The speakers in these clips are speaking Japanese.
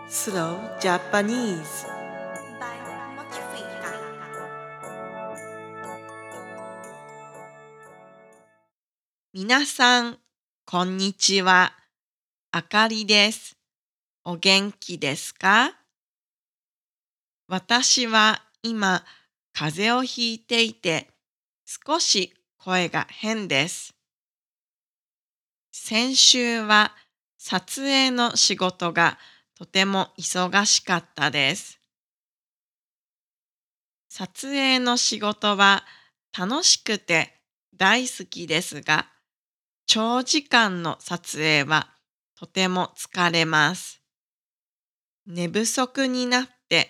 Slow Japanese. by Mochifika. 皆さん、こんにちは。あかりです。お元気ですか？私は今、風邪をひいていて、少し声が変です。先週は撮影の仕事がとても忙しかったです。撮影の仕事は楽しくて大好きですが、長時間の撮影はとても疲れます。寝不足になって、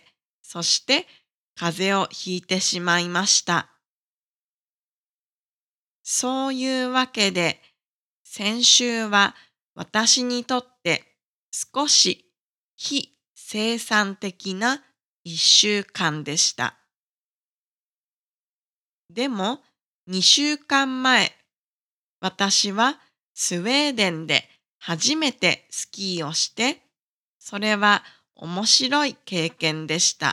そして風邪をひいてしまいました。そういうわけで、先週は私にとって少し非生産的な一週間でした。でも、2週間前、私はスウェーデンで初めてスキーをして、それは面白い経験でした。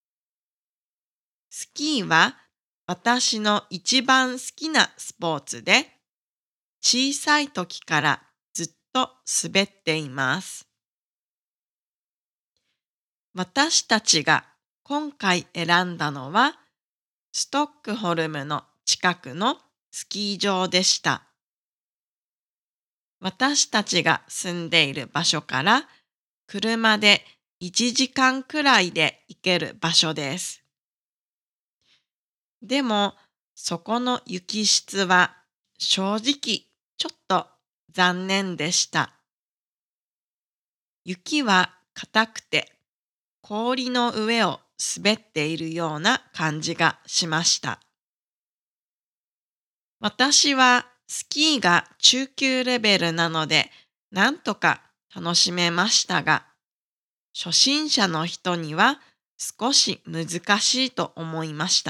スキーは私の一番好きなスポーツで、小さい時からずっと滑っています。私たちが今回選んだのは、ストックホルムの近くのスキー場でした。私たちが住んでいる場所から車で1時間くらいで行ける場所です。でも、そこの雪質は正直ちょっと残念でした。雪は硬くて氷の上を滑っているような感じがしました。私はスキーが中級レベルなのでなんとか楽しめましたが、初心者の人には少し難しいと思いました。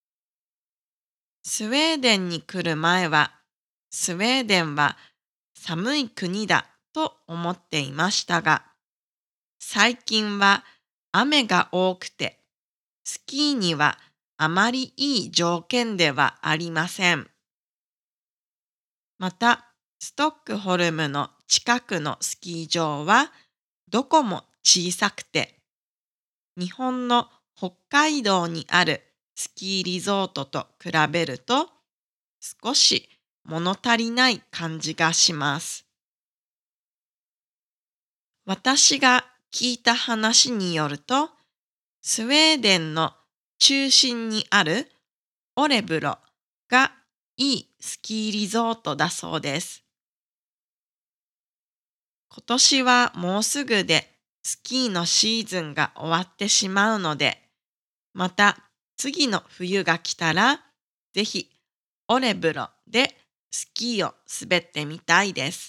スウェーデンに来る前は、スウェーデンは寒い国だと思っていましたが、最近は雨が多くて、スキーにはあまりいい条件ではありません。また、ストックホルムの近くのスキー場はどこも小さくて、日本の北海道にあるスキーリゾートと比べると少し物足りない感じがします。私が聞いた話によると、スウェーデンの中心にあるオレブロがいいスキーリゾートだそうです。今年はもうすぐでスキーのシーズンが終わってしまうので、また次の冬が来たら、ぜひオレブロでスキーを滑ってみたいです。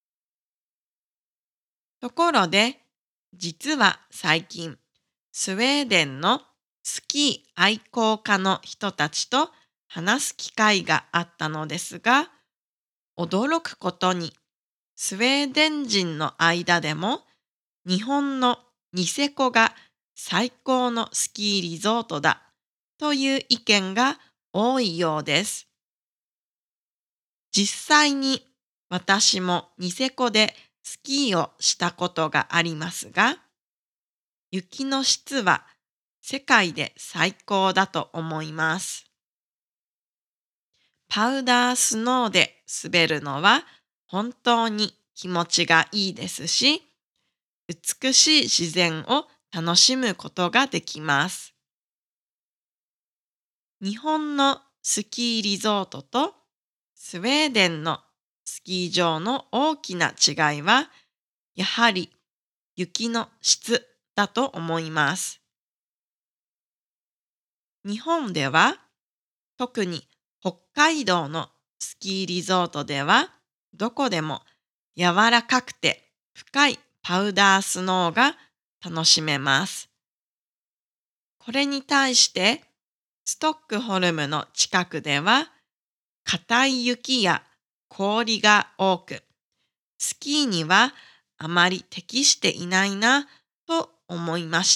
ところで、実は最近、スウェーデンのスキー愛好家の人たちと話す機会があったのですが、驚くことに、スウェーデン人の間でも、日本のニセコが最高のスキーリゾートだという意見が多いようです。実際に私もニセコでスキーをしたことがありますが、雪の質は世界で最高だと思います。パウダースノーで滑るのは本当に気持ちがいいですし、美しい自然を楽しむことができます。日本のスキーリゾートとスウェーデンのスキー場の大きな違いは、やはり雪の質だと思います。日本では、特に北海道のスキーリゾートでは、どこでも柔らかくて深いパウダースノーが楽しめます。これに対して、ストックホルムの近くでは、硬い雪や氷が多く、スキーにはあまり適していないなと思いました。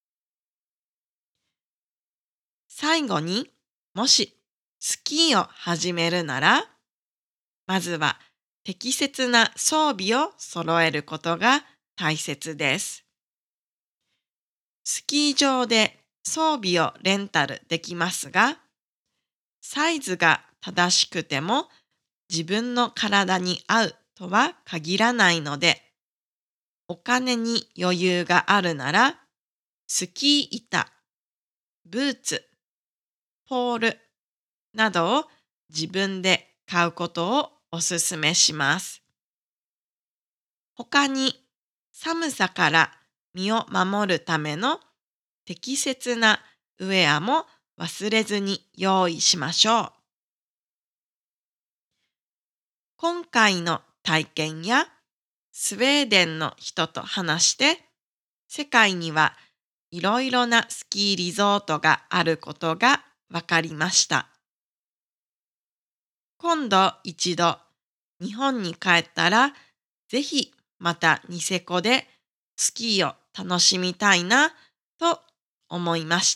最後に、もしスキーを始めるなら、まずは適切な装備を揃えることが大切です。スキー場で装備をレンタルできますが、サイズが正しくても自分の体に合うとは限らないので、お金に余裕があるなら、スキー板、ブーツ、ポールなどを自分で買うことをおすすめします。他に寒さから身を守るための適切なウェアも忘れずに用意しましょう。今回の体験やスウェーデンの人と話して、世界にはいろいろなスキーリゾートがあることが分かりました。今度一度日本に帰ったら、ぜひまたニセコでスキーを楽しみたいなと思いました。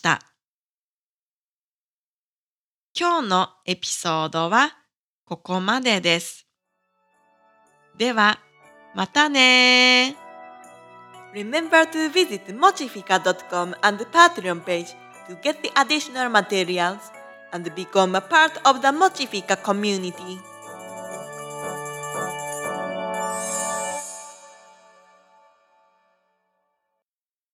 今日のエピソードはここまでです。では、またね。 Remember to visit mochifica.com and the Patreon page to get the additional materials and become a part of the Mochifica community.